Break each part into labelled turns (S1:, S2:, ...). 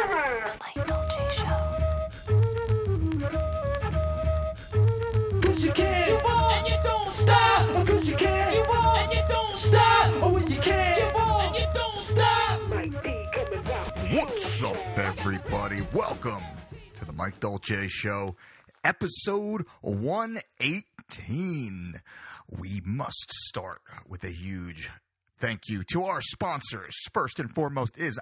S1: The Mike Dolce Show.
S2: 'Cause you can, you won't, and you don't stop. 'Cause you can, you won't, and you don't stop. Oh, when you can, you won't, and you don't stop.
S3: What's up, everybody? Welcome to the Mike Dolce Show, episode 118. We must start with a huge thank you to our sponsors. First and foremost is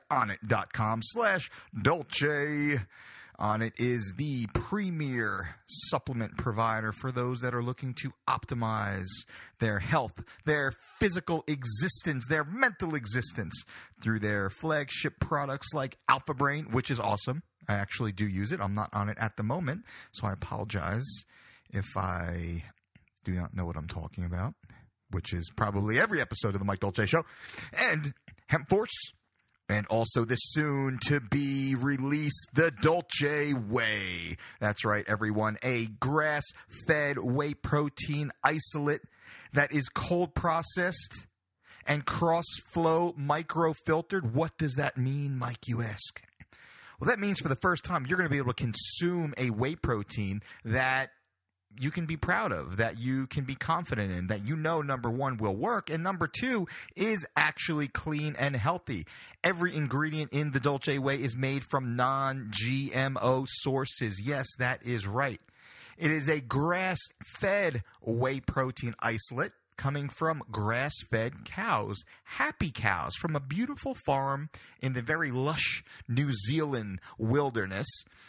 S3: Onnit.com/Dolce. Onnit is the premier supplement provider for those that are looking to optimize their health, their physical existence, their mental existence through their flagship products like Alpha Brain, which is awesome. I actually do use it. I'm not on it at the moment, so I apologize if I do not know what I'm talking about, which is probably every episode of the Mike Dolce Show. And Hemp Force. And also the soon-to-be-released The Dolce Whey. That's right, everyone. A grass-fed whey protein isolate that is cold-processed and cross-flow micro-filtered. What does that mean, Mike, you ask? Well, that means for the first time, you're going to be able to consume a whey protein that you can be proud of, that you can be confident in, that you know, number one, will work, and number two, is actually clean and healthy. Every ingredient in the Dolce Whey is made from non-GMO sources. Yes, that is right. It is a grass-fed whey protein isolate coming from grass-fed cows, happy cows, from a beautiful farm in the very lush New Zealand wilderness.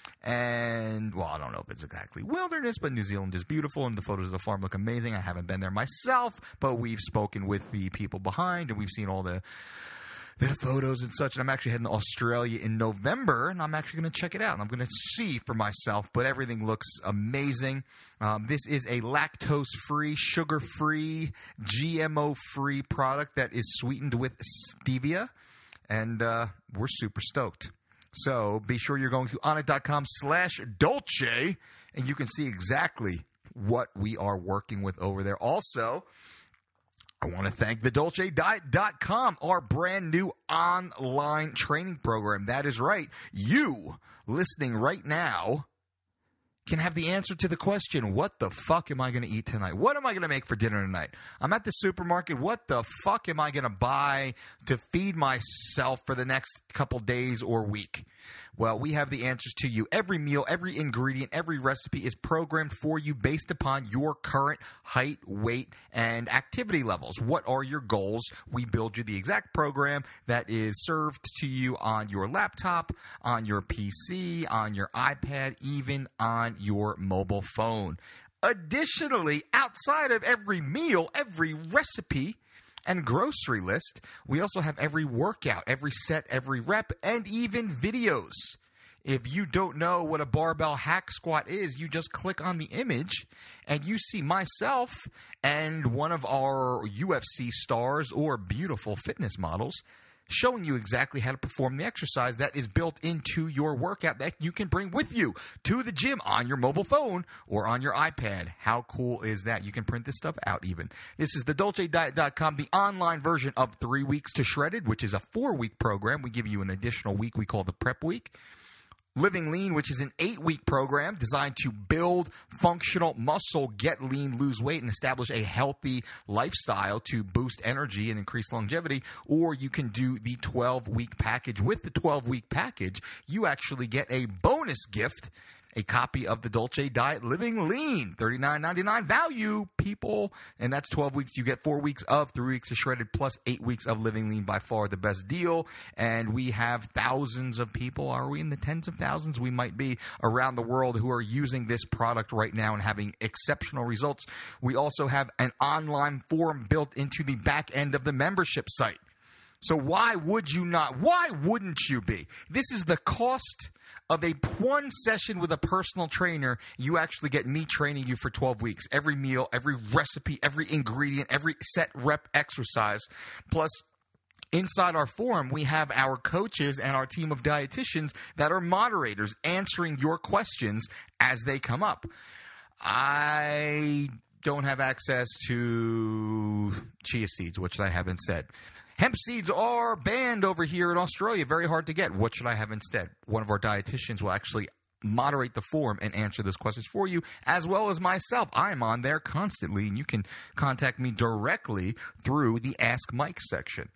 S3: And, well, I don't know if it's exactly wilderness, but New Zealand is beautiful, and the photos of the farm look amazing. I haven't been there myself, but we've spoken with the people behind, and we've seen all the photos and such. And I'm actually heading to Australia in November, and I'm actually going to check it out. And I'm going to see for myself, but everything looks amazing. This is a lactose-free, sugar-free, GMO-free product that is sweetened with stevia, and we're super stoked. So be sure you're going to Onnit.com/Dolce, and you can see exactly what we are working with over there. Also, I want to thank TheDolceDiet.com, our brand new online training program. That is right. You, listening right now, can have the answer to the question, what the fuck am I going to eat tonight? What am I going to make for dinner tonight? I'm at the supermarket. What the fuck am I going to buy to feed myself for the next couple days or week? Well, we have the answers to you. Every meal, every ingredient, every recipe is programmed for you based upon your current height, weight, and activity levels. What are your goals? We build you the exact program that is served to you on your laptop, on your PC, on your iPad, even on your mobile phone. Additionally, outside of every meal, every recipe, and grocery list, we also have every workout, every set, every rep, and even videos. If you don't know what a barbell hack squat is, you just click on the image and you see myself and one of our UFC stars or beautiful fitness models showing you exactly how to perform the exercise that is built into your workout that you can bring with you to the gym on your mobile phone or on your iPad. How cool is that? You can print this stuff out even. This is TheDolceDiet.com, the online version of 3 Weeks to Shredded, which is a 4-week program. We give you an additional week we call the Prep Week. Living Lean, which is an 8-week program designed to build functional muscle, get lean, lose weight, and establish a healthy lifestyle to boost energy and increase longevity. Or you can do the 12-week package. With the 12-week package, you actually get a bonus gift, a copy of the Dolce Diet Living Lean, $39.99 value, people. And that's 12 weeks. You get 4 weeks of 3 weeks of Shredded plus 8 weeks of Living Lean, by far the best deal. And we have thousands of people. Are we in the tens of thousands? We might be around the world who are using this product right now and having exceptional results. We also have an online forum built into the back end of the membership site. So why would you not? Why wouldn't you be? This is the cost of one session with a personal trainer. You actually get me training you for 12 weeks. Every meal, every recipe, every ingredient, every set rep exercise. Plus, inside our forum, we have our coaches and our team of dietitians that are moderators answering your questions as they come up. I don't have access to chia seeds, which I haven't said. Hemp seeds are banned over here in Australia. Very hard to get. What should I have instead? One of our dietitians will actually moderate the form and answer those questions for you, as well as myself. I am on there constantly, and you can contact me directly through the Ask Mike section.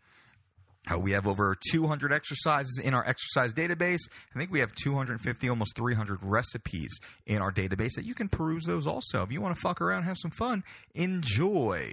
S3: We have over 200 exercises in our exercise database. I think we have 250, almost 300 recipes in our database that you can peruse those also. If you want to fuck around, have some fun, enjoy.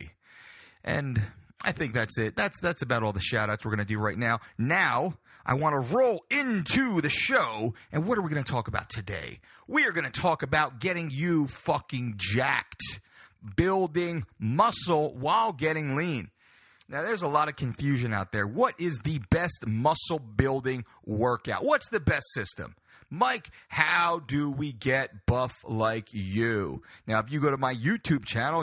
S3: And I think that's it. That's about all the shout-outs we're going to do right now. Now, I want to roll into the show, and what are we going to talk about today? We are going to talk about getting you fucking jacked, building muscle while getting lean. Now, there's a lot of confusion out there. What is the best muscle-building workout? What's the best system? Mike, how do we get buff like you? Now, if you go to my YouTube channel,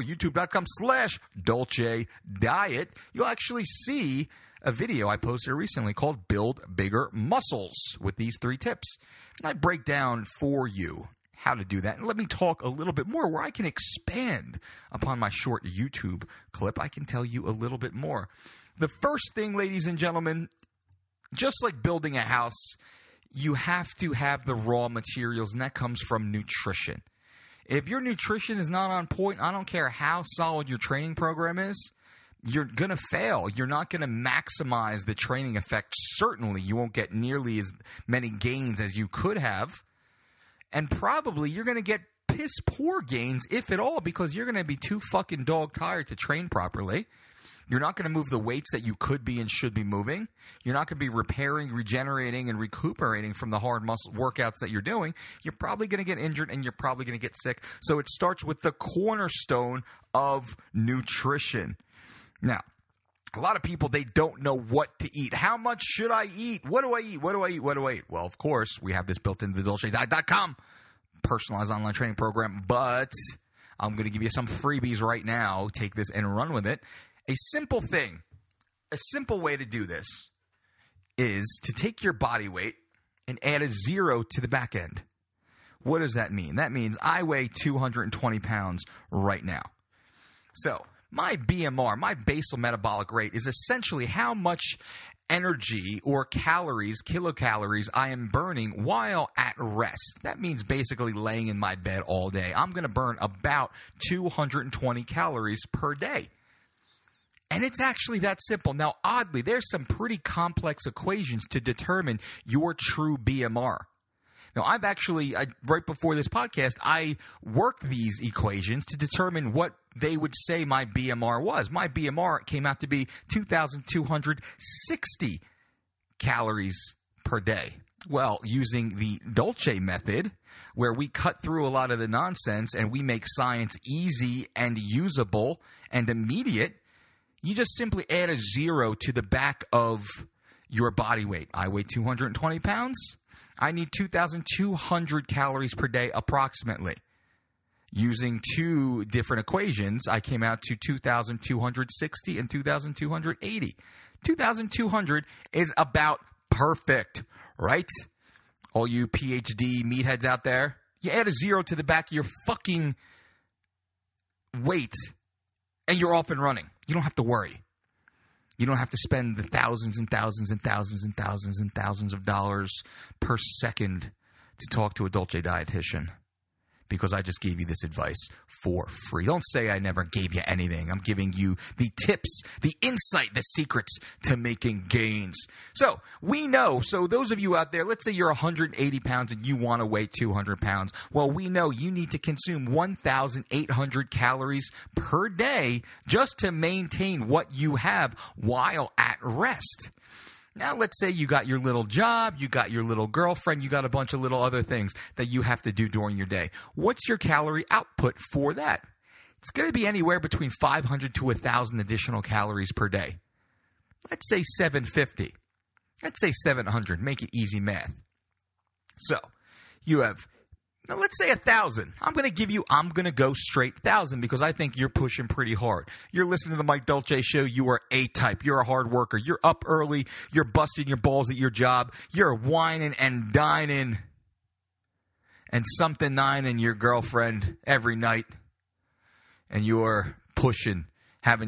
S3: youtube.com/Dolce Diet, you'll actually see a video I posted recently called Build Bigger Muscles with these 3 tips. And I break down for you how to do that. And let me talk a little bit more where I can expand upon my short YouTube clip. I can tell you a little bit more. The first thing, ladies and gentlemen, just like building a house, you have to have the raw materials, and that comes from nutrition. If your nutrition is not on point, I don't care how solid your training program is, you're going to fail. You're not going to maximize the training effect. Certainly, you won't get nearly as many gains as you could have. And probably you're going to get piss poor gains, if at all, because you're going to be too fucking dog tired to train properly. You're not going to move the weights that you could be and should be moving. You're not going to be repairing, regenerating, and recuperating from the hard muscle workouts that you're doing. You're probably going to get injured, and you're probably going to get sick. So it starts with the cornerstone of nutrition. Now, a lot of people, they don't know what to eat. How much should I eat? What do I eat? What do I eat? What do I eat? Well, of course, we have this built into the DolceDiet.com personalized online training program, but I'm going to give you some freebies right now. Take this and run with it. A simple thing, a simple way to do this is to take your body weight and add a 0 to the back end. What does that mean? That means I weigh 220 pounds right now. So my BMR, my basal metabolic rate, is essentially how much energy or calories, kilocalories, I am burning while at rest. That means basically laying in my bed all day. I'm going to burn about 220 calories per day. And it's actually that simple. Now, oddly, there's some pretty complex equations to determine your true BMR. Now, I've actually, right before this podcast, I worked these equations to determine what they would say my BMR was. My BMR came out to be 2,260 calories per day. Well, using the Dolce method, where we cut through a lot of the nonsense and we make science easy and usable and immediate, you just simply add a 0 to the back of your body weight. I weigh 220 pounds. I need 2,200 calories per day approximately. Using 2 different equations, I came out to 2,260 and 2,280. 2,200 is about perfect, right? All you PhD meatheads out there, you add a 0 to the back of your fucking weight, and you're off and running. You don't have to worry. You don't have to spend the thousands and thousands and thousands and thousands and thousands of dollars per second to talk to a Dolce dietitian, because I just gave you this advice for free. Don't say I never gave you anything. I'm giving you the tips, the insight, the secrets to making gains. So we know, so those of you out there, let's say you're 180 pounds and you want to weigh 200 pounds. Well, we know you need to consume 1,800 calories per day just to maintain what you have while at rest. Now, let's say you got your little job, you got your little girlfriend, you got a bunch of little other things that you have to do during your day. What's your calorie output for that? It's going to be anywhere between 500 to 1,000 additional calories per day. Let's say 750. Let's say 700. Make it easy math. So, you have, now let's say 1,000. I'm going to go straight 1,000 because I think you're pushing pretty hard. You're listening to the Mike Dolce Show. You are A-type. You're a hard worker. You're up early. You're busting your balls at your job. You're whining and dining and something nining your girlfriend every night. And you're pushing, having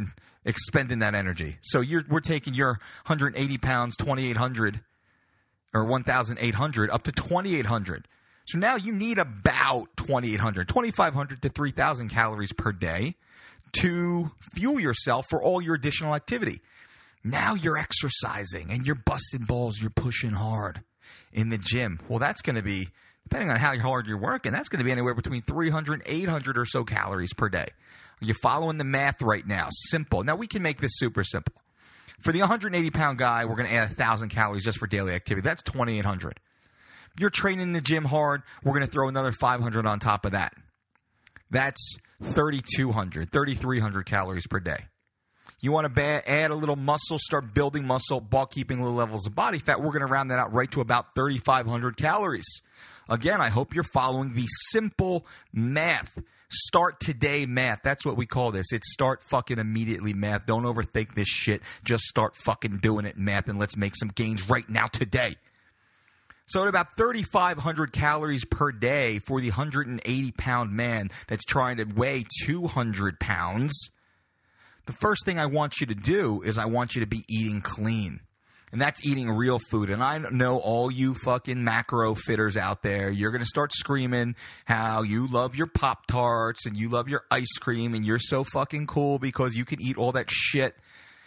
S3: expending that energy. So we're taking your 180 pounds, 2,800 or 1,800 up to 2,800. So now you need about 2,800, 2,500 to 3,000 calories per day to fuel yourself for all your additional activity. Now you're exercising and you're busting balls, you're pushing hard in the gym. Well, that's going to be, depending on how hard you're working, that's going to be anywhere between 300 and 800 or so calories per day. Are you following the math right now? Simple. Now, we can make this super simple. For the 180-pound guy, we're going to add 1,000 calories just for daily activity. That's 2,800. If you're training in the gym hard, we're going to throw another 500 on top of that. That's 3,200, 3,300 calories per day. You want to add a little muscle, start building muscle while keeping low levels of body fat, we're going to round that out right to about 3,500 calories. Again, I hope you're following the simple math. Start today math. That's what we call this. It's start fucking immediately math. Don't overthink this shit. Just start fucking doing it math, and let's make some gains right now today. So at about 3,500 calories per day for the 180-pound man that's trying to weigh 200 pounds, the first thing I want you to do is I want you to be eating clean. And that's eating real food. And I know all you fucking macro fitters out there, you're going to start screaming how you love your Pop-Tarts and you love your ice cream and you're so fucking cool because you can eat all that shit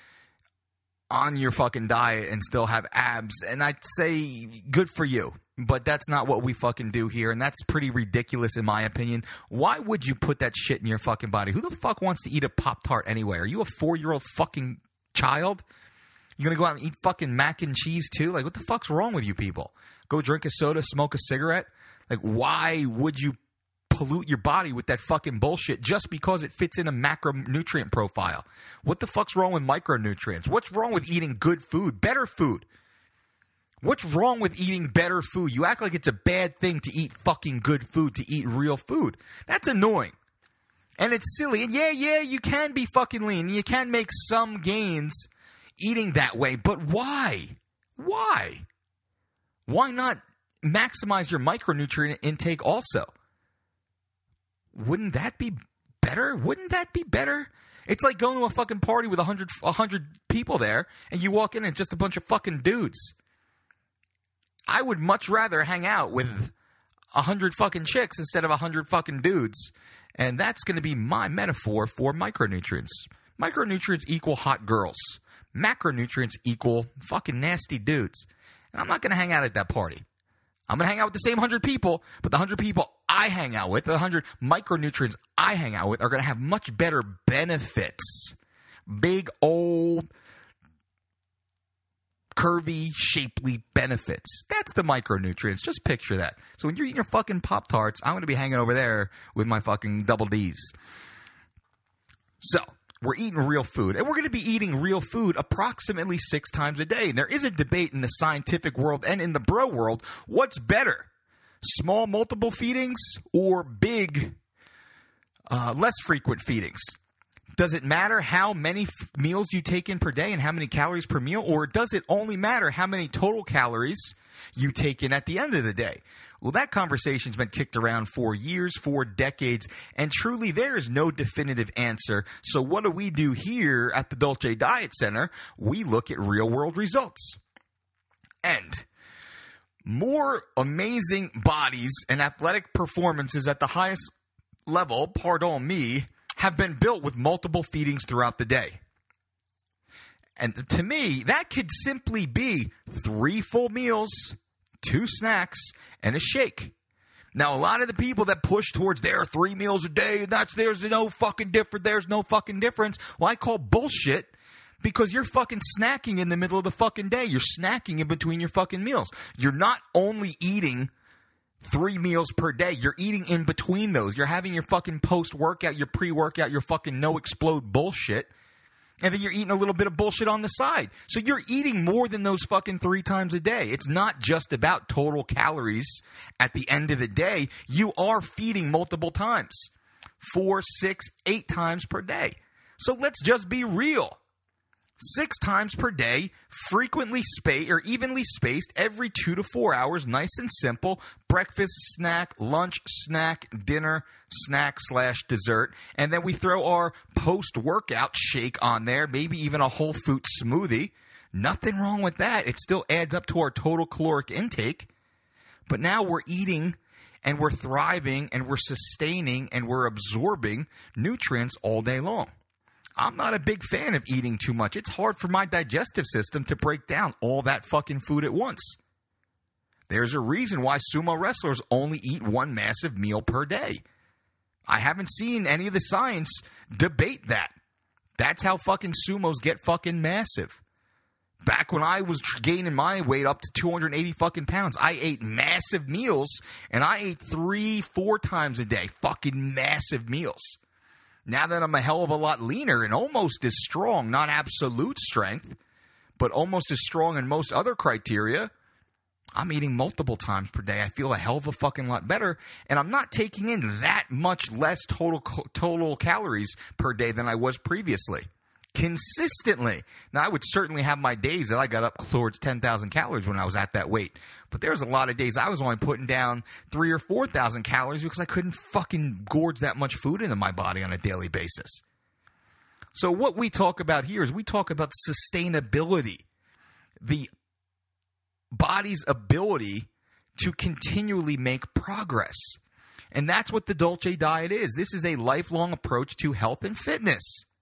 S3: on your fucking diet and still have abs. And I'd say good for you. But that's not what we fucking do here. And that's pretty ridiculous in my opinion. Why would you put that shit in your fucking body? Who the fuck wants to eat a Pop-Tart anyway? Are you a 4-year-old fucking child? You gonna go out and eat fucking mac and cheese too? Like, what the fuck's wrong with you people? Go drink a soda, smoke a cigarette? Like, why would you pollute your body with that fucking bullshit just because it fits in a macronutrient profile? What the fuck's wrong with micronutrients? What's wrong with eating good food, better food? What's wrong with eating better food? You act like it's a bad thing to eat fucking good food, to eat real food. That's annoying. And it's silly. And yeah, you can be fucking lean. You can make some gains eating that way, but why? Why? Why not maximize your micronutrient intake also? Wouldn't that be better? Wouldn't that be better? It's like going to a fucking party with 100 people there, and you walk in and just a bunch of fucking dudes. I would much rather hang out with 100 fucking chicks instead of 100 fucking dudes. And that's going to be my metaphor for micronutrients. Micronutrients equal hot girls. Macronutrients equal fucking nasty dudes. And I'm not going to hang out at that party. I'm going to hang out with the same 100 people, but the 100 people I hang out with, the 100 micronutrients I hang out with, are going to have much better benefits. Big old curvy, shapely benefits. That's the micronutrients. Just picture that. So when you're eating your fucking Pop-Tarts, I'm going to be hanging over there with my fucking double Ds. So we're eating real food, and we're going to be eating real food approximately 6 times a day. And there is a debate in the scientific world and in the bro world. What's better? Small multiple feedings or big, less frequent feedings? Does it matter how many meals you take in per day and how many calories per meal? Or does it only matter how many total calories you take in at the end of the day? Well, that conversation's been kicked around for years, for decades, and truly there is no definitive answer. So what do we do here at the Dolce Diet Center? We look at real-world results. And more amazing bodies and athletic performances at the highest level, pardon me, have been built with multiple feedings throughout the day. And to me, that could simply be 3 full meals, 2 snacks, and a shake. Now, a lot of the people that push towards there are 3 meals a day, there's no fucking difference. Well, I call bullshit because you're fucking snacking in the middle of the fucking day. You're snacking in between your fucking meals. You're not only eating 3 meals per day. You're eating in between those. You're having your fucking post-workout, your pre-workout, your fucking no-explode bullshit. And then you're eating a little bit of bullshit on the side. So you're eating more than those fucking 3 times a day. It's not just about total calories at the end of the day. You are feeding multiple times. 4, 6, 8 times per day. So let's just be real. 6 times per day, frequently spaced or evenly spaced every 2 to 4 hours, nice and simple. Breakfast, snack, lunch, snack, dinner, snack/dessert. And then we throw our post-workout shake on there, maybe even a whole fruit smoothie. Nothing wrong with that. It still adds up to our total caloric intake. But now we're eating and we're thriving and we're sustaining and we're absorbing nutrients all day long. I'm not a big fan of eating too much. It's hard for my digestive system to break down all that fucking food at once. There's a reason why sumo wrestlers only eat one massive meal per day. I haven't seen any of the science debate that. That's how fucking sumos get fucking massive. Back when I was gaining my weight up to 280 fucking pounds, I ate massive meals, and I ate 3-4 times a day. Fucking massive meals. Now that I'm a hell of a lot leaner and almost as strong, not absolute strength, but almost as strong in most other criteria, I'm eating multiple times per day. I feel a hell of a fucking lot better, and I'm not taking in that much less total calories per day than I was previously. Consistently. Now, I would certainly have my days that I got up towards 10,000 calories when I was at that weight. But there's a lot of days I was only putting down 3,000 or 4,000 calories because I couldn't fucking gorge that much food into my body on a daily basis. So what we talk about here is we talk about sustainability. The body's ability to continually make progress. And that's what the Dolce diet is. This is a lifelong approach to health and fitness,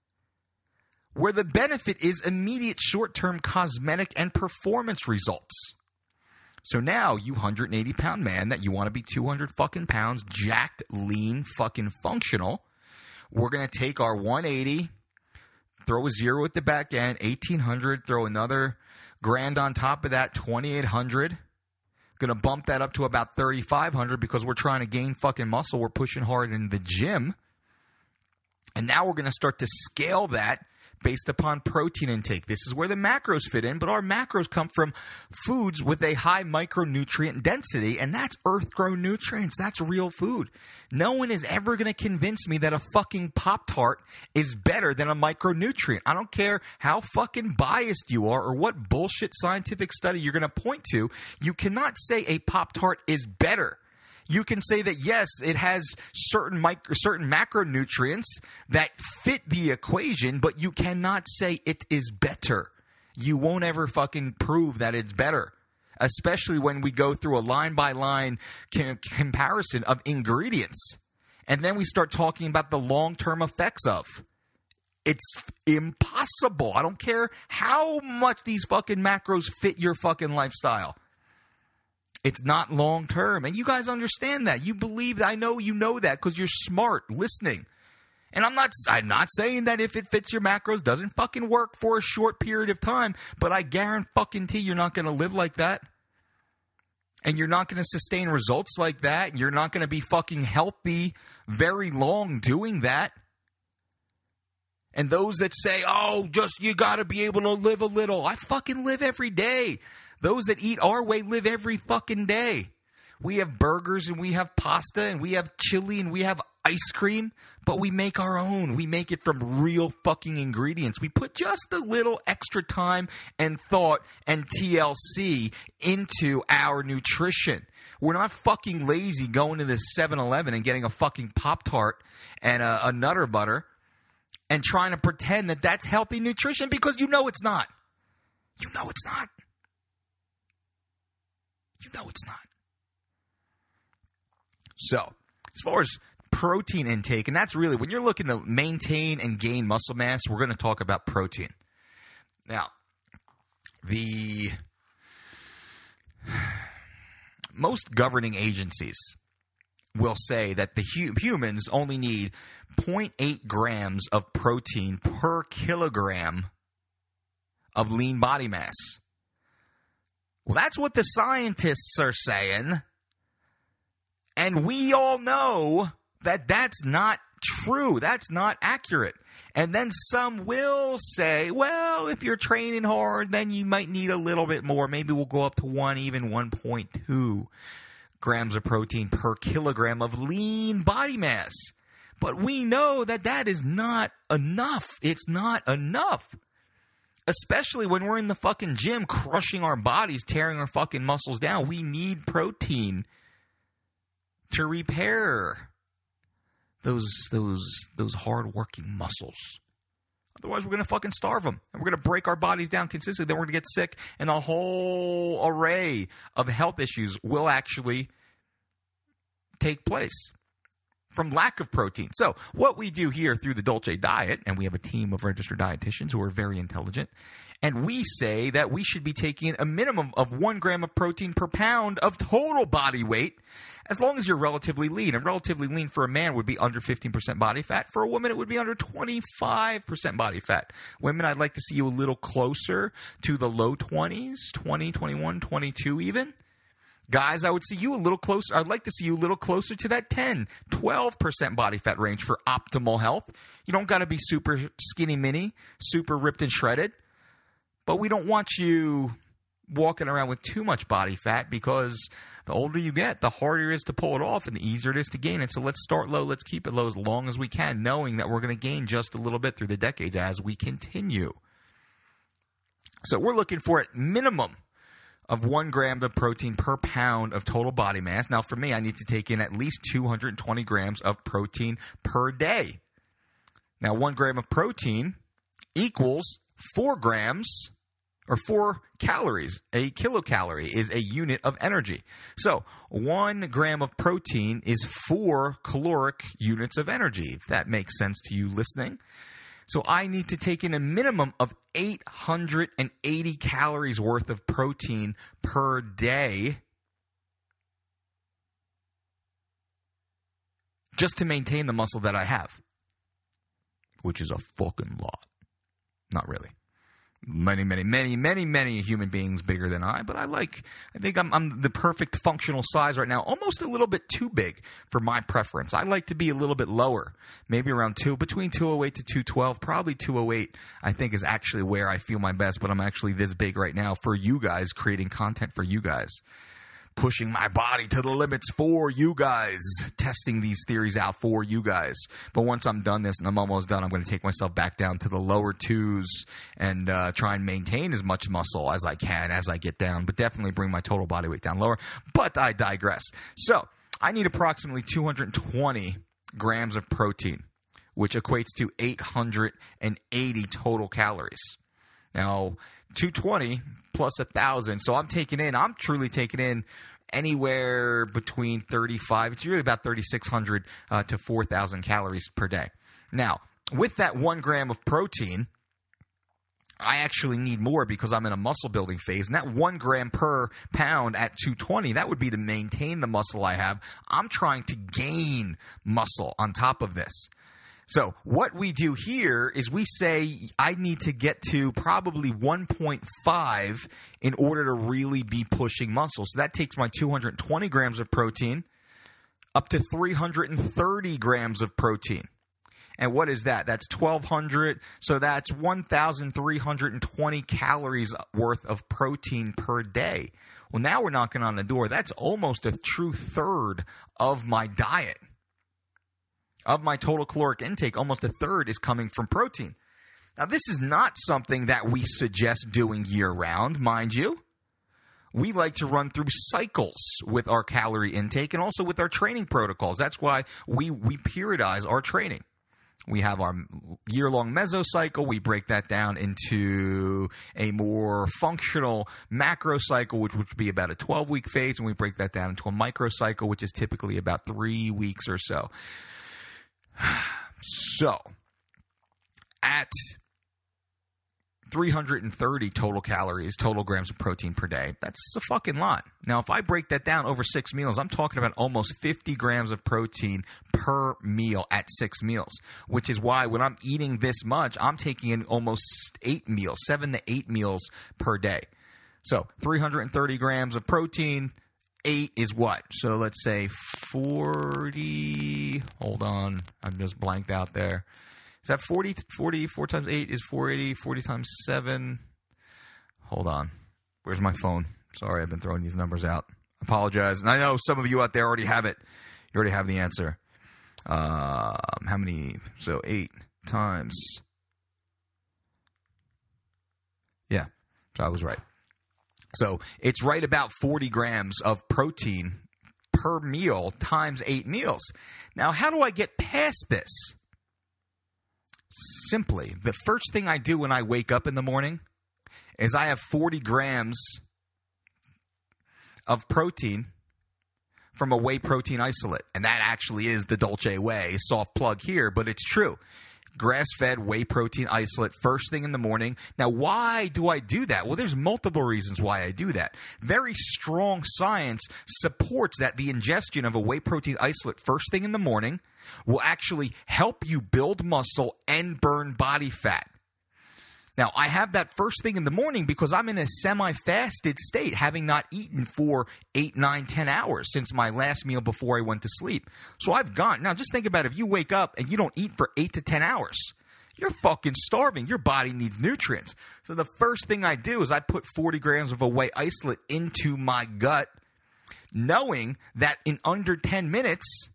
S3: where the benefit is immediate short-term cosmetic and performance results. So now, you 180-pound man that you want to be 200 fucking pounds, jacked, lean, fucking functional, we're going to take our 180, throw a 0 at the back end, 1,800, throw another grand on top of that, 2,800. Going to bump that up to about 3,500 because we're trying to gain fucking muscle. We're pushing hard in the gym. And now we're going to start to scale that based upon protein intake. This is where the macros fit in, but our macros come from foods with a high micronutrient density, and that's earth-grown nutrients. That's real food. No one is ever going to convince me that a fucking Pop-Tart is better than a micronutrient. I don't care how fucking biased you are or what bullshit scientific study you're going to point to. You cannot say a Pop-Tart is better. You can say that, yes, it has certain macronutrients that fit the equation, but you cannot say it is better. You won't ever fucking prove that it's better, especially when we go through a line-by-line comparison of ingredients. And then we start talking about the long-term effects of. It's impossible. I don't care how much these fucking macros fit your fucking lifestyle. It's not long-term. And you guys understand that. You believe that. I know you know that because you're smart listening. And I'm not saying that if it fits your macros doesn't fucking work for a short period of time, but I guarantee you're not going to live like that. And you're not going to sustain results like that. And you're not going to be fucking healthy very long doing that. And those that say, oh, just you got to be able to live a little. I fucking live every day. Those that eat our way live every fucking day. We have burgers and we have pasta and we have chili and we have ice cream, but we make our own. We make it from real fucking ingredients. We put just a little extra time and thought and TLC into our nutrition. We're not fucking lazy going to the 7-Eleven and getting a fucking Pop-Tart and a Nutter Butter and trying to pretend that that's healthy nutrition because you know it's not. You know it's not. You know it's not. So, as far as protein intake, and that's really, when you're looking to maintain and gain muscle mass, we're going to talk about protein. Now, most governing agencies will say that the humans only need 0.8 grams of protein per kilogram of lean body mass. Well, that's what the scientists are saying, and we all know that that's not true. That's not accurate. And then some will say, well, if you're training hard, then you might need a little bit more. Maybe we'll go up to 1.2 grams of protein per kilogram of lean body mass. But we know that that is not enough. It's not enough. especially when we're in the fucking gym crushing our bodies, tearing our fucking muscles down. We need protein to repair those hard-working muscles. Otherwise, we're going to fucking starve them. And we're going to break our bodies down consistently. Then we're going to get sick. And a whole array of health issues will actually take place from lack of protein. So what we do here through the Dolce Diet, and we have a team of registered dietitians who are very intelligent, and we say that we should be taking a minimum of 1 gram of protein per pound of total body weight, as long as you're relatively lean. And relatively lean for a man would be under 15% body fat. For a woman, it would be under 25% body fat. Women, I'd like to see you a little closer to the low 20s, 20, 21, 22 even. Guys, I would see you a little closer. I'd like to see you a little closer to that 10, 12% body fat range for optimal health. You don't got to be super skinny mini, super ripped and shredded. But we don't want you walking around with too much body fat, because the older you get, the harder it is to pull it off and the easier it is to gain it. So let's start low. Let's keep it low as long as we can, knowing that we're going to gain just a little bit through the decades as we continue. So we're looking for a minimum of 1 gram of protein per pound of total body mass. Now, for me, I need to take in at least 220 grams of protein per day. Now, 1 gram of protein equals 4 grams or 4 calories. A kilocalorie is a unit of energy. So 1 gram of protein is 4 caloric units of energy, if that makes sense to you listening. So I need to take in a minimum of 880 calories worth of protein per day just to maintain the muscle that I have, which is a fucking lot. Not really. Many human beings bigger than I, but I think I'm the perfect functional size right now, almost a little bit too big for my preference. I like to be a little bit lower, maybe around between 208 to 212, probably 208 I think is actually where I feel my best, but I'm actually this big right now for you guys, creating content for you guys. Pushing my body to the limits for you guys, testing these theories out for you guys. But once I'm done this, and I'm almost done, I'm going to take myself back down to the lower 2s and try and maintain as much muscle as I can as I get down, but definitely bring my total body weight down lower. But I digress. So I need approximately 220 grams of protein, which equates to 880 total calories. Now, 220 plus 1,000. So I'm truly taking in anywhere between 35. It's really about 3,600 to 4,000 calories per day. Now, with that 1 gram of protein, I actually need more because I'm in a muscle building phase. And that 1 gram per pound at 220, that would be to maintain the muscle I have. I'm trying to gain muscle on top of this. So what we do here is we say I need to get to probably 1.5 in order to really be pushing muscle. So that takes my 220 grams of protein up to 330 grams of protein. And what is that? That's 1,200. So that's 1,320 calories worth of protein per day. Well, now we're knocking on the door. That's almost a true third of my diet. Of my total caloric intake, almost a third is coming from protein. Now, this is not something that we suggest doing year-round, mind you. We like to run through cycles with our calorie intake and also with our training protocols. That's why we periodize our training. We have our year-long mesocycle. We break that down into a more functional macro cycle, which would be about a 12-week phase, and we break that down into a microcycle, which is typically about 3 weeks or so. So, at 330 total calories, total grams of protein per day, that's a fucking lot. Now, if I break that down over 6 meals, I'm talking about almost 50 grams of protein per meal at 6 meals, which is why when I'm eating this much, I'm taking in almost 8 meals, 7 to 8 meals per day. So, 330 grams of protein. 8 is what? So let's say 40. Hold on. I'm just blanked out there. Is that 40? 4 times 8 is 480. 40 times 7. Hold on. Where's my phone? Sorry, I've been throwing these numbers out. Apologize. And I know some of you out there already have it. You already have the answer. How many? So 8 times Yeah, so I was right. So it's right about 40 grams of protein per meal times 8 meals. Now, how do I get past this? Simply, the first thing I do when I wake up in the morning is I have 40 grams of protein from a whey protein isolate. And that actually is the Dolce Whey. Soft plug here, but it's true. Grass-fed whey protein isolate first thing in the morning. Now, why do I do that? Well, there's multiple reasons why I do that. Very strong science supports that the ingestion of a whey protein isolate first thing in the morning will actually help you build muscle and burn body fat. Now, I have that first thing in the morning because I'm in a semi-fasted state, having not eaten for 8, 9, 10 hours since my last meal before I went to sleep. So I've gone. Now, just think about it. If you wake up and you don't eat for 8 to 10 hours, you're fucking starving. Your body needs nutrients. So the first thing I do is I put 40 grams of a whey isolate into my gut, knowing that in under 10 minutes,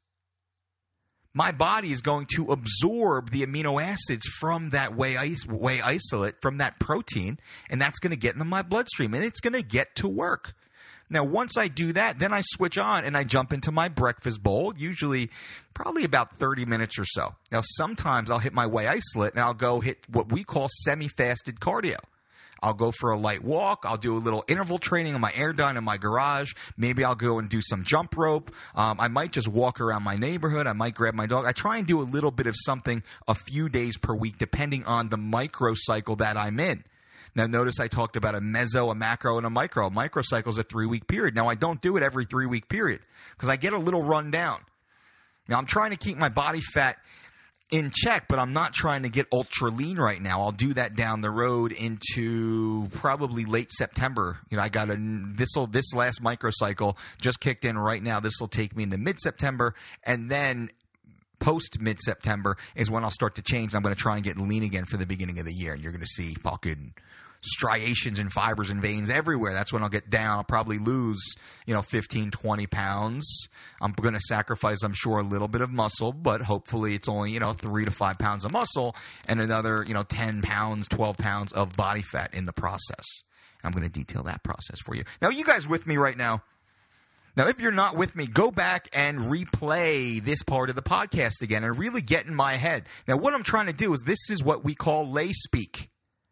S3: my body is going to absorb the amino acids from that whey isolate, from that protein, and that's going to get into my bloodstream, and it's going to get to work. Now, once I do that, then I switch on and I jump into my breakfast bowl, usually probably about 30 minutes or so. Now, sometimes I'll hit my whey isolate, and I'll go hit what we call semi-fasted cardio. I'll go for a light walk. I'll do a little interval training on my Airdyne in my garage. Maybe I'll go and do some jump rope. I might just walk around my neighborhood. I might grab my dog. I try and do a little bit of something a few days per week, depending on the microcycle that I'm in. Now, notice I talked about a meso, a macro, and a micro. A microcycle is a 3-week period. Now, I don't do it every 3-week period because I get a little run down. Now, I'm trying to keep my body fat in check, but I'm not trying to get ultra lean right now. I'll do that down the road into probably late September. You know, I got this last microcycle just kicked in right now. This will take me into mid-September, and then post mid-September is when I'll start to change. I'm going to try and get lean again for the beginning of the year, and you're going to see fucking striations and fibers and veins everywhere. That's when I'll get down. I'll probably lose, 15, 20 pounds. I'm going to sacrifice, I'm sure, a little bit of muscle, but hopefully it's only, 3 to 5 pounds of muscle and another, 10 pounds, 12 pounds of body fat in the process. I'm going to detail that process for you. Now, you guys with me right now? Now, if you're not with me, go back and replay this part of the podcast again and really get in my head. Now, what I'm trying to do is this is what we call lay speak.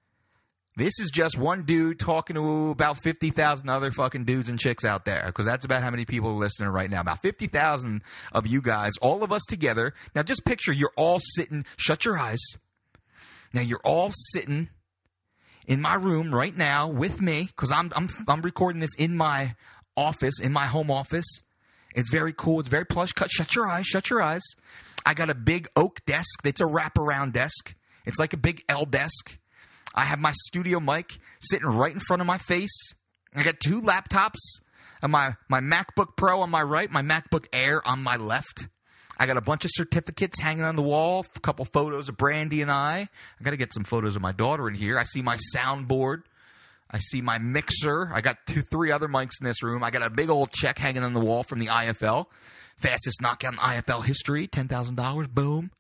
S3: This is just one dude talking to about 50,000 other fucking dudes and chicks out there, because that's about how many people are listening right now. About 50,000 of you guys, all of us together. Now, just picture you're all sitting. Shut your eyes. Now, you're all sitting in my room right now with me, because I'm recording this in my office, in my home office. It's very cool. It's very plush. Shut your eyes. Shut your eyes. I got a big oak desk. It's a wraparound desk. It's like a big L desk. I have my studio mic sitting right in front of my face. I got 2 laptops, and my MacBook Pro on my right, my MacBook Air on my left. I got a bunch of certificates hanging on the wall, a couple photos of Brandy and I. I got to get some photos of my daughter in here. I see my soundboard. I see my mixer. I got 3 other mics in this room. I got a big old check hanging on the wall from the IFL. Fastest knockout in IFL history, $10,000, boom.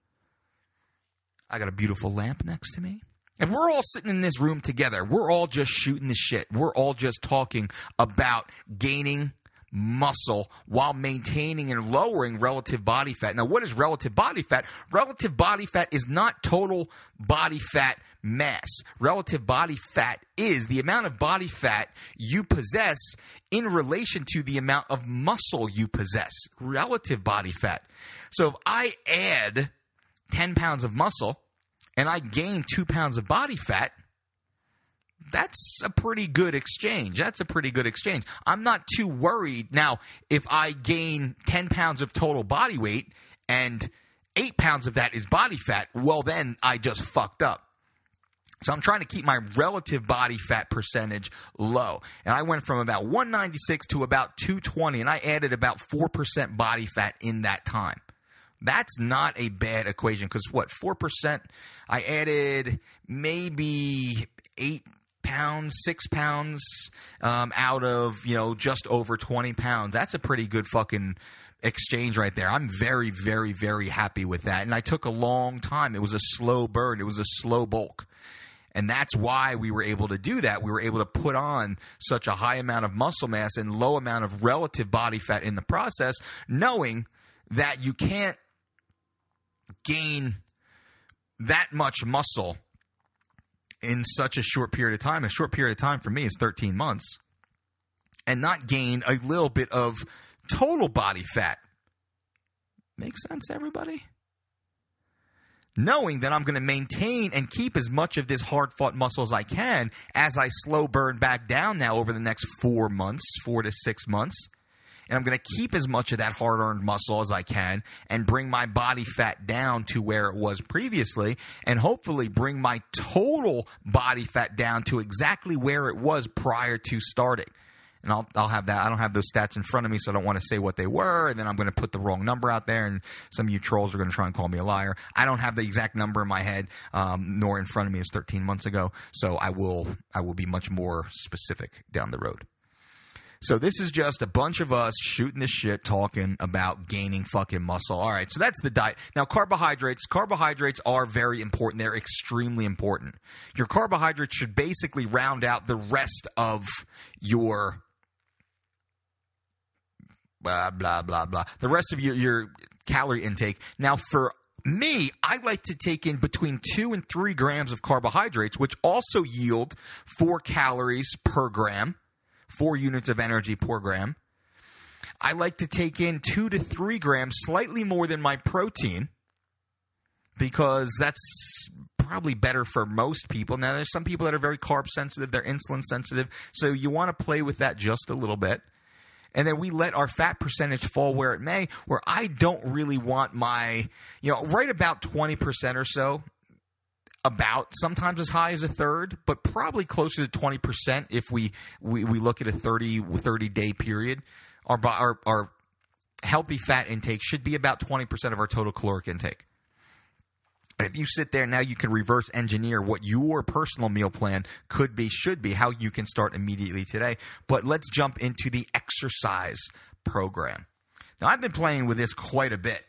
S3: I got a beautiful lamp next to me. And we're all sitting in this room together. We're all just shooting the shit. We're all just talking about gaining muscle while maintaining and lowering relative body fat. Now, what is relative body fat? Relative body fat is not total body fat mass. Relative body fat is the amount of body fat you possess in relation to the amount of muscle you possess. Relative body fat. So if I add 10 pounds of muscle and I gain 2 pounds of body fat, that's a pretty good exchange. That's a pretty good exchange. I'm not too worried. Now, if I gain 10 pounds of total body weight and 8 pounds of that is body fat, well, then I just fucked up. So I'm trying to keep my relative body fat percentage low. And I went from about 196 to about 220, and I added about 4% body fat in that time. That's not a bad equation because, 4%? I added maybe 8 pounds, 6 pounds out of, just over 20 pounds. That's a pretty good fucking exchange right there. I'm very, very, very happy with that. And I took a long time. It was a slow burn. It was a slow bulk. And that's why we were able to do that. We were able to put on such a high amount of muscle mass and low amount of relative body fat in the process, knowing that you can't gain that much muscle in such a short period of time. A short period of time for me is 13 months. And not gain a little bit of total body fat. Make sense, everybody? Knowing that I'm going to maintain and keep as much of this hard-fought muscle as I can as I slow burn back down now over the next 4 to 6 months. And I'm going to keep as much of that hard-earned muscle as I can and bring my body fat down to where it was previously and hopefully bring my total body fat down to exactly where it was prior to starting. And I'll have that. I don't have those stats in front of me, so I don't want to say what they were, and then I'm going to put the wrong number out there, and some of you trolls are going to try and call me a liar. I don't have the exact number in my head, nor in front of me. It was 13 months ago, so I will be much more specific down the road. So this is just a bunch of us shooting the shit, talking about gaining fucking muscle. All right, so that's the diet. Now, carbohydrates are very important. They're extremely important. Your carbohydrates should basically round out the rest of your blah, blah, blah, blah. The rest of your calorie intake. Now, for me, I like to take in between 2 and 3 grams of carbohydrates, which also yield 4 calories per gram, 4 units of energy per gram. I like to take in 2 to 3 grams, slightly more than my protein, because that's probably better for most people. Now, there's some people that are very carb sensitive, they're insulin sensitive, so you want to play with that just a little bit. And then we let our fat percentage fall where it may, where I don't really want my, right about 20% or so, about sometimes as high as a third, but probably closer to 20% if we look at a 30-day period. Our healthy fat intake should be about 20% of our total caloric intake. And if you sit there now, you can reverse engineer what your personal meal plan should be, how you can start immediately today. But let's jump into the exercise program. Now, I've been playing with this quite a bit.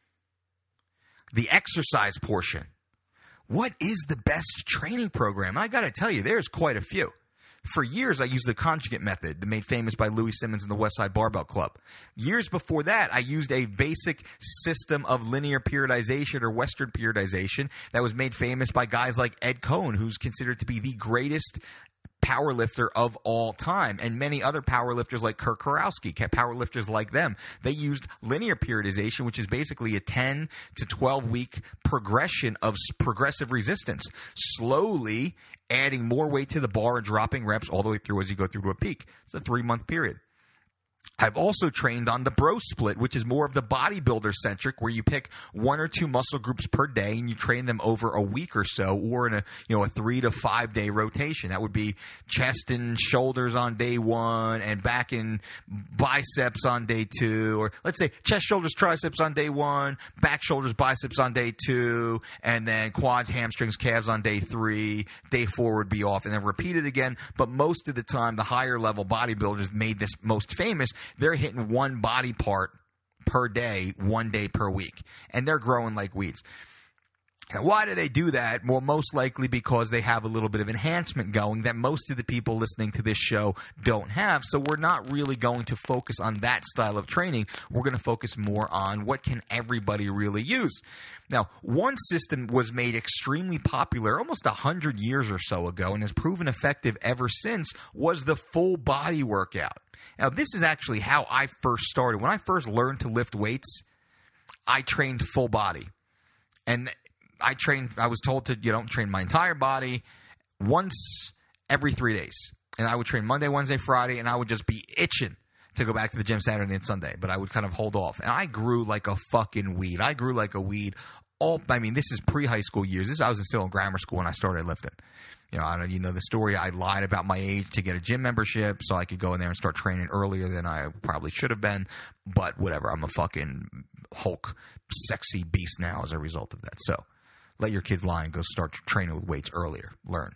S3: The exercise portion. What is the best training program? I got to tell you, there's quite a few. For years, I used the conjugate method, made famous by Louis Simmons and the Westside Barbell Club. Years before that, I used a basic system of linear periodization or Western periodization that was made famous by guys like Ed Coan, who's considered to be the greatest powerlifter of all time, and many other powerlifters like Kirk Karowski, powerlifters like them. They used linear periodization, which is basically a 10 to 12 week progression of progressive resistance, slowly adding more weight to the bar and dropping reps all the way through as you go through to a peak. It's a 3-month period. I've also trained on the bro split, which is more of the bodybuilder centric, where you pick 1 or 2 muscle groups per day and you train them over a week or so, or in a 3 to 5 day rotation. That would be chest and shoulders on day 1 and back and biceps on day 2, or let's say chest, shoulders, triceps on day 1, back, shoulders, biceps on day 2, and then quads, hamstrings, calves on day 3. Day 4 would be off, and then repeat it again. But most of the time, the higher level bodybuilders made this most famous. They're hitting 1 body part per day, 1 day per week, and they're growing like weeds. Now, why do they do that? Well, most likely because they have a little bit of enhancement going that most of the people listening to this show don't have. So we're not really going to focus on that style of training. We're going to focus more on what can everybody really use. Now, one system was made extremely popular almost 100 years or so ago and has proven effective ever since, was the full body workout. Now, this is actually how I first started. When I first learned to lift weights, I trained full body. And I was told to, train my entire body once every 3 days. And I would train Monday, Wednesday, Friday, and I would just be itching to go back to the gym Saturday and Sunday. But I would kind of hold off. And I grew like a fucking weed. I grew like a weed. This is pre-high school years. I was still in grammar school when I started lifting. I don't know the story. I lied about my age to get a gym membership so I could go in there and start training earlier than I probably should have been. But whatever. I'm a fucking Hulk sexy beast now as a result of that. So let your kids lie and go start training with weights earlier. Learn.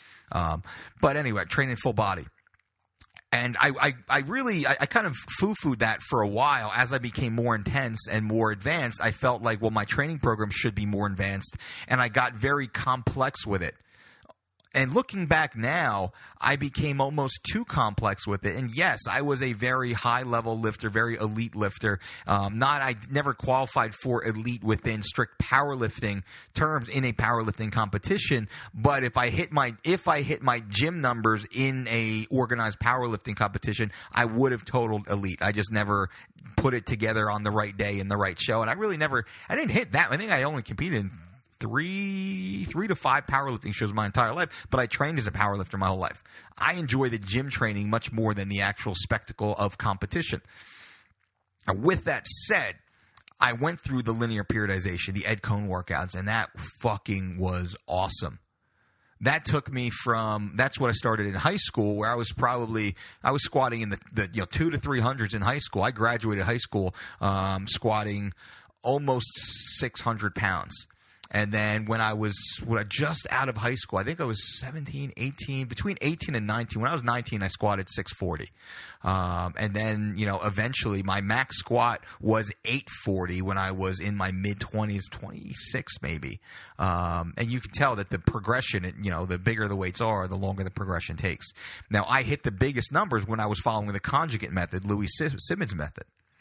S3: But anyway, training full body. And I kind of foo-fooed that for a while. As I became more intense and more advanced, I felt like, well, my training program should be more advanced. And I got very complex with it. And looking back now, I became almost too complex with it. And yes, I was a very high-level lifter, very elite lifter. I never qualified for elite within strict powerlifting terms in a powerlifting competition. But if I hit my gym numbers in a organized powerlifting competition, I would have totaled elite. I just never put it together on the right day in the right show. And I didn't hit that. I think I only competed in three to five powerlifting shows my entire life, but I trained as a powerlifter my whole life. I enjoy the gym training much more than the actual spectacle of competition. Now, with that said, I went through the linear periodization, the Ed Coan workouts, and that fucking was awesome. That took me that's what I started in high school, where I was squatting in the 200 to 300s in high school. I graduated high school squatting almost 600 pounds. And then when I was just out of high school, I think I was 17, 18, between 18 and 19. When I was 19, I squatted 640. And then, eventually my max squat was 840 when I was in my mid-20s, 26 maybe. And you can tell that the progression, the bigger the weights are, the longer the progression takes. Now, I hit the biggest numbers when I was following the conjugate method, Louis Simmons method.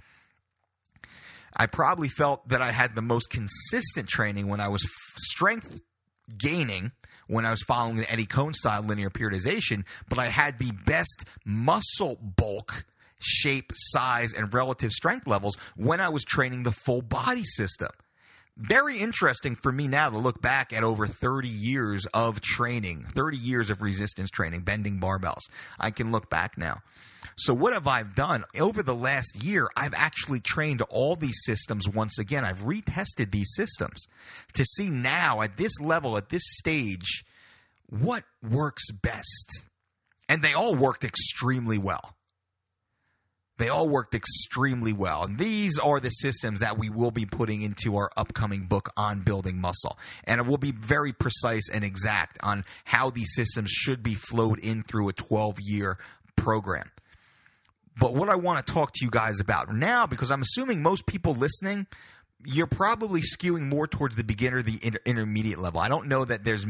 S3: I probably felt that I had the most consistent training when I was strength gaining, when I was following the Eddie Coan style linear periodization, but I had the best muscle bulk, shape, size, and relative strength levels when I was training the full body system. Very interesting for me now to look back at over 30 years of training, 30 years of resistance training, bending barbells. I can look back now. So what have I done? Over the last year, I've actually trained all these systems once again. I've retested these systems to see now at this level, at this stage, what works best. And they all worked extremely well. They all worked extremely well. And these are the systems that we will be putting into our upcoming book on building muscle. And it will be very precise and exact on how these systems should be flowed in through a 12-year program. But what I want to talk to you guys about now, because I'm assuming most people listening, you're probably skewing more towards the beginner, the intermediate level. I don't know that there's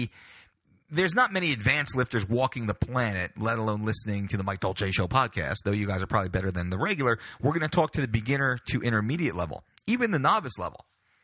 S3: not many advanced lifters walking the planet, let alone listening to the Mike Dolce Show podcast, though you guys are probably better than the regular. We're going to talk to the beginner to intermediate level, even the novice level.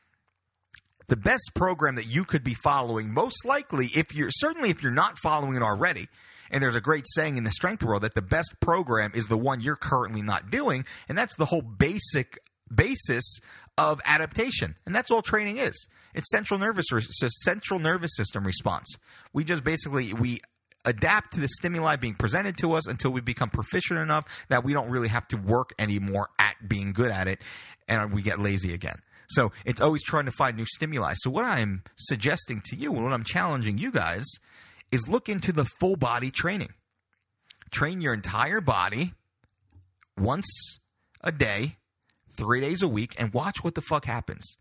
S3: The best program that you could be following, most likely, if you're not following it already, and there's a great saying in the strength world that the best program is the one you're currently not doing, and that's the whole basis of adaptation. And that's all training is. It's central nervous system response. We just we adapt to the stimuli being presented to us until we become proficient enough that we don't really have to work anymore at being good at it, and we get lazy again. So it's always trying to find new stimuli. So what I'm suggesting to you and what I'm challenging you guys is look into the full body training. Train your entire body once a day, 3 days a week, and watch what the fuck happens.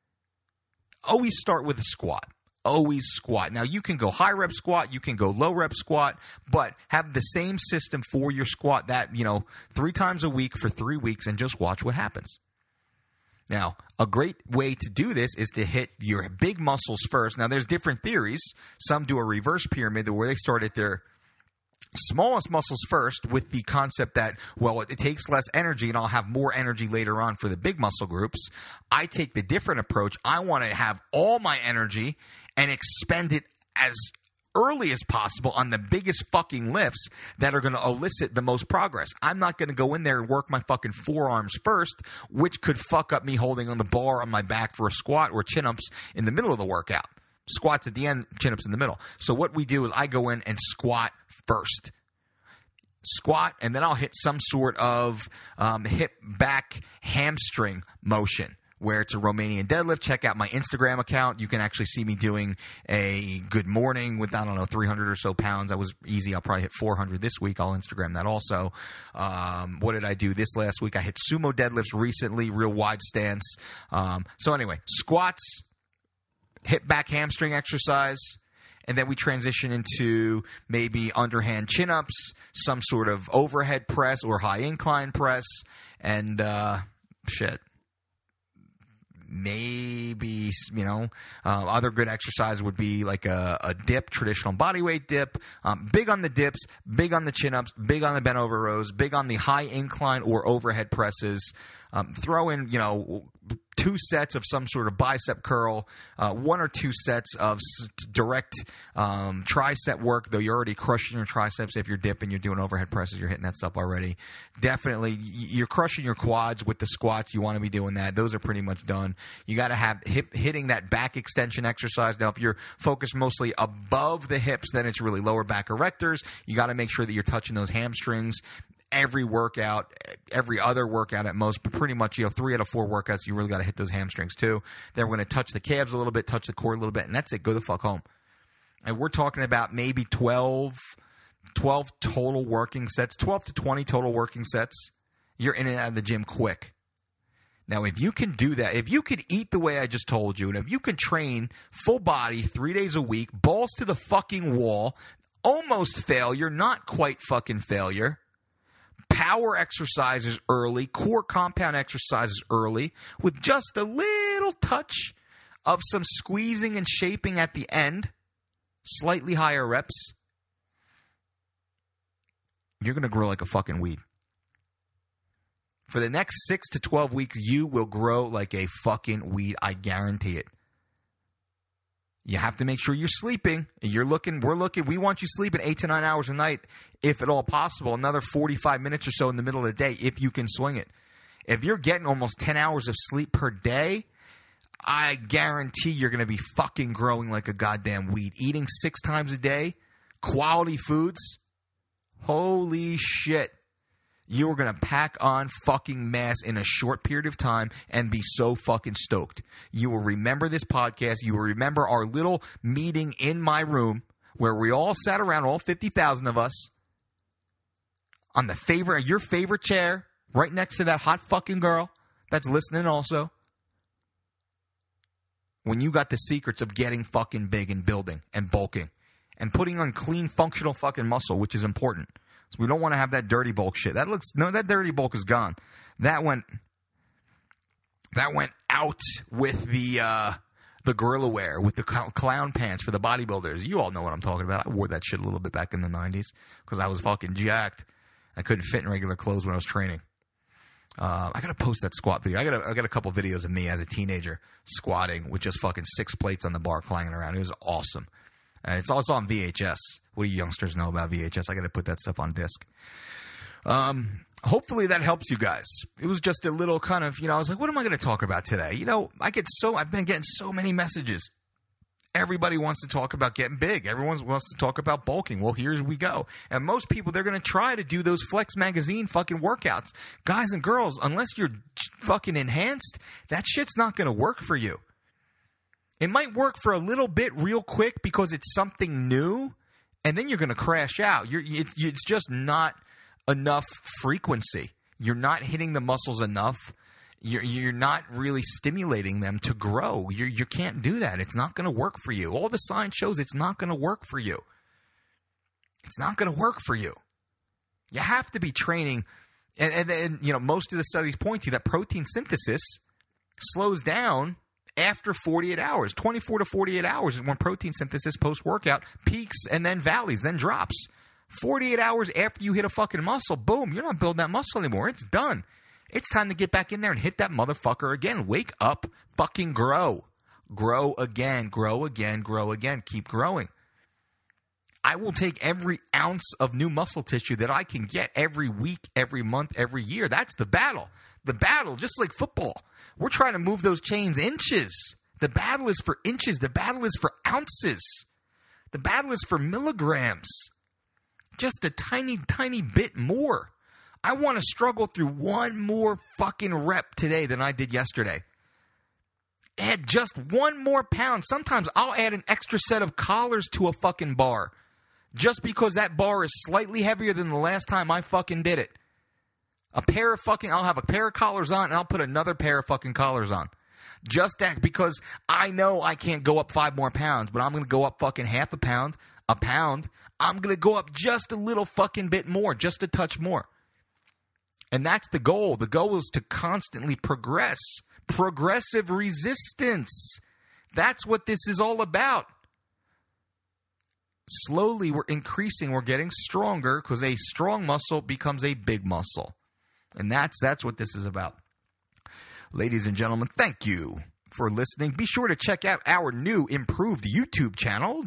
S3: Always start with a squat. Always squat. Now, you can go high rep squat, you can go low rep squat, but have the same system for your squat that, 3 times a week for 3 weeks and just watch what happens. Now, a great way to do this is to hit your big muscles first. Now, there's different theories. Some do a reverse pyramid where they start at their smallest muscles first with the concept that, well, it takes less energy and I'll have more energy later on for the big muscle groups. I take the different approach. I want to have all my energy and expend it as early as possible on the biggest fucking lifts that are going to elicit the most progress. I'm not going to go in there and work my fucking forearms first, which could fuck up me holding on the bar on my back for a squat or chin-ups in the middle of the workout. Squats at the end, chin-ups in the middle. So what we do is I go in and squat first. Squat, and then I'll hit some sort of hip back hamstring motion where it's a Romanian deadlift. Check out my Instagram account. You can actually see me doing a good morning with, 300 or so pounds. That was easy. I'll probably hit 400 this week. I'll Instagram that also. What did I do this last week? I hit sumo deadlifts recently, real wide stance. So anyway, squats, hip back hamstring exercise, and then we transition into maybe underhand chin-ups, some sort of overhead press or high incline press, and maybe, other good exercise would be like a dip, traditional body weight dip. Big on the dips, big on the chin-ups, big on the bent over rows, big on the high incline or overhead presses. Throw in, 2 sets of some sort of bicep curl, 1 or 2 sets of direct tricep work, though you're already crushing your triceps. If you're dipping, you're doing overhead presses, you're hitting that stuff already. Definitely, you're crushing your quads with the squats. You want to be doing that. Those are pretty much done. You got to have hitting that back extension exercise. Now, if you're focused mostly above the hips, then it's really lower back erectors. You got to make sure that you're touching those hamstrings. Every workout, every other workout at most, but pretty much, 3 out of 4 workouts, you really got to hit those hamstrings too. Then we're going to touch the calves a little bit, touch the core a little bit, and that's it. Go the fuck home. And we're talking about maybe 12 total working sets, 12 to 20 total working sets. You're in and out of the gym quick. Now, if you can do that, if you could eat the way I just told you, and if you can train full body 3 days a week, balls to the fucking wall, almost failure, not quite fucking failure, power exercises early, core compound exercises early, with just a little touch of some squeezing and shaping at the end, slightly higher reps, you're going to grow like a fucking weed. For the next 6 to 12 weeks, you will grow like a fucking weed. I guarantee it. You have to make sure you're sleeping. We want you sleeping 8 to 9 hours a night, if at all possible. Another 45 minutes or so in the middle of the day, if you can swing it. If you're getting almost 10 hours of sleep per day, I guarantee you're going to be fucking growing like a goddamn weed. Eating 6 times a day, quality foods, holy shit. You are going to pack on fucking mass in a short period of time and be so fucking stoked. You will remember this podcast. You will remember our little meeting in my room where we all sat around, all 50,000 of us, on your favorite chair, right next to that hot fucking girl that's listening also. When you got the secrets of getting fucking big and building and bulking and putting on clean, functional fucking muscle, which is important. So we don't want to have that dirty bulk shit. That dirty bulk is gone. That went out with the gorilla wear, with the clown pants for the bodybuilders. You all know what I'm talking about. I wore that shit a little bit back in the 90s because I was fucking jacked. I couldn't fit in regular clothes when I was training. I got to post that squat video. I got a couple videos of me as a teenager squatting with just fucking 6 plates on the bar clanging around. It was awesome. It's also on VHS. What do you youngsters know about VHS? I got to put that stuff on disc. Hopefully that helps you guys. It was just a little kind of, I was like, what am I going to talk about today? I've been getting so many messages. Everybody wants to talk about getting big. Everyone wants to talk about bulking. Well, here we go. And most people, they're going to try to do those Flex Magazine fucking workouts. Guys and girls, unless you're fucking enhanced, that shit's not going to work for you. It might work for a little bit real quick because it's something new, and then you're going to crash out. It's just not enough frequency. You're not hitting the muscles enough. You're not really stimulating them to grow. You can't do that. It's not going to work for you. All the science shows it's not going to work for you. It's not going to work for you. You have to be training, and most of the studies point to that protein synthesis slows down after 48 hours. 24 to 48 hours is when protein synthesis post-workout peaks and then valleys, then drops. 48 hours after you hit a fucking muscle, boom, you're not building that muscle anymore. It's done. It's time to get back in there and hit that motherfucker again. Wake up, fucking grow. Grow again, grow again, grow again. Keep growing. I will take every ounce of new muscle tissue that I can get every week, every month, every year. That's the battle. The battle, just like football. We're trying to move those chains inches. The battle is for inches. The battle is for ounces. The battle is for milligrams. Just a tiny, tiny bit more. I want to struggle through one more fucking rep today than I did yesterday. Add just 1 more pound. Sometimes I'll add an extra set of collars to a fucking bar. Just because that bar is slightly heavier than the last time I fucking did it. I'll have a pair of collars on, and I'll put another pair of fucking collars on. Just that, because I know I can't go up 5 more pounds, but I'm going to go up fucking half a pound. I'm going to go up just a little fucking bit more, just a touch more. And that's the goal. The goal is to constantly progress progressive resistance. That's what this is all about. Slowly, we're increasing. We're getting stronger because a strong muscle becomes a big muscle. And that's what this is about. Ladies and gentlemen, thank you for listening. Be sure to check out our new improved YouTube channel,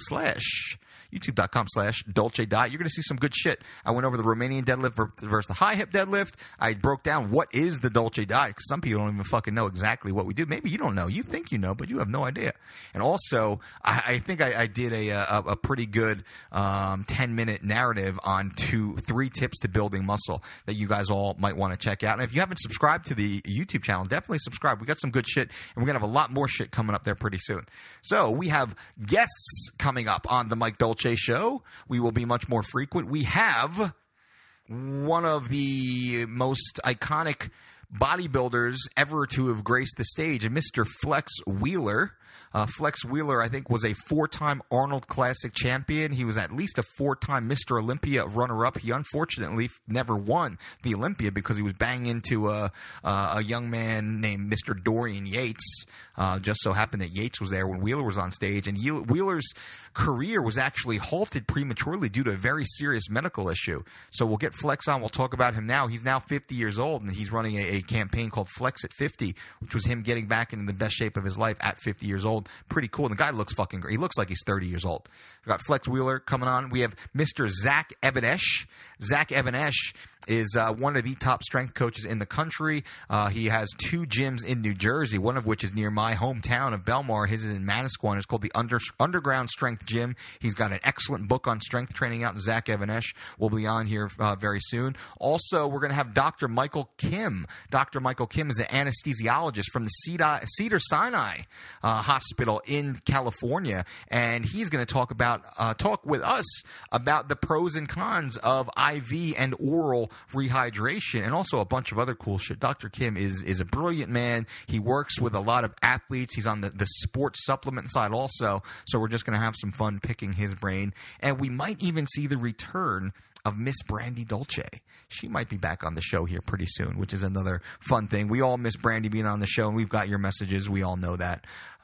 S3: youtube.com/Dolce Diet. You're going to see some good shit. I went over the Romanian deadlift versus the high hip deadlift. I broke down what is the Dolce Diet, because some people don't even fucking know exactly what we do. Maybe you don't know. You think you know, but you have no idea. And also, I think I did a pretty good 10-minute narrative on 3 tips to building muscle that you guys all might want to check out. And if you haven't subscribed to the YouTube channel, definitely subscribe. We got some good shit, and we're going to have a lot more shit coming up there pretty soon. So we have guests coming up on the Mike Dolce Show. We will be much more frequent. We have one of the most iconic bodybuilders ever to have graced the stage, Mr. Flex Wheeler. Flex Wheeler, I think, was a 4-time Arnold Classic champion. He was at least a 4-time Mr. Olympia runner-up. He unfortunately never won the Olympia because he was banging into a young man named Mr. Dorian Yates. Just so happened that Yates was there when Wheeler was on stage. And Wheeler's career was actually halted prematurely due to a very serious medical issue. So we'll get Flex on. We'll talk about him now. He's now 50 years old, and he's running a campaign called Flex at 50, which was him getting back into the best shape of his life at 50 years old. Pretty cool. And the guy looks fucking great. He looks like he's 30 years old. We got Flex Wheeler coming on. We have Mr. Zach Even-Esh. Zach Even-Esh is one of the top strength coaches in the country. He has 2 gyms in New Jersey, one of which is near my hometown of Belmar. His is in Manasquan. It's called the Underground Strength Gym. He's got an excellent book on strength training out. Zach Even-Esh will be on here very soon. Also, we're going to have Dr. Michael Kim. Dr. Michael Kim is an anesthesiologist from the Cedars-Sinai Hospital in California, and he's going to talk with us about the pros and cons of IV and oral rehydration, and also a bunch of other cool shit. Dr. Kim is a brilliant man. He works with a lot of athletes. He's on the sports supplement side also, so we're just going to have some fun picking his brain, and we might even see the return of Miss Brandy Dolce. She might be back on the show here pretty soon, which is another fun thing. We all miss Brandy being on the show, and we've got your messages. We all know that.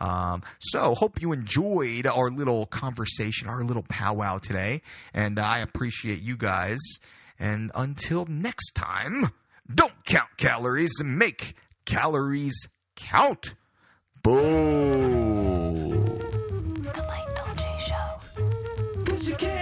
S3: So hope you enjoyed our little conversation, our little powwow today, and I appreciate you guys. And until next time, don't count calories, make calories count. Boo!
S1: The Mike Dolce Show.
S2: Pussycat.